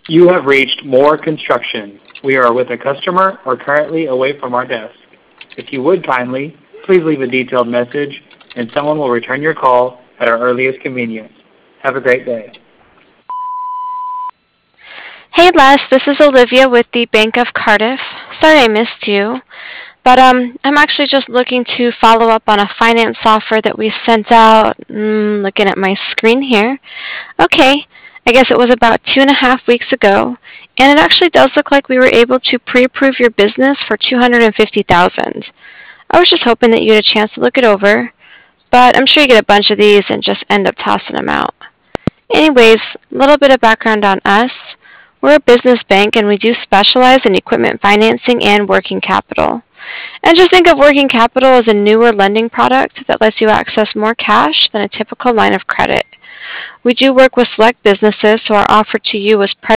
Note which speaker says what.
Speaker 1: You have reached Moore Construction. We are with a customer or currently away from our desk. If you would kindly, please leave a detailed message, and someone will return your call at our earliest convenience. Have a great day.
Speaker 2: Hey Les, this is Olivia with the Bank of Cardiff. Sorry I missed you, but I'm actually just looking to follow up on a finance software that we sent out. Looking at my screen here. Okay, I guess it was about 2.5 weeks ago, and it actually does look like we were able to pre-approve your business for 250,000. I was just hoping that you had a chance to look it over, but I'm sure you get a bunch of these and just end up tossing them out. Anyways, a little bit of background on us. We're a business bank and we do specialize in equipment financing and working capital. And just think of working capital as a newer lending product that lets you access more cash than a typical line of credit. We do work with select businesses, so our offer to you is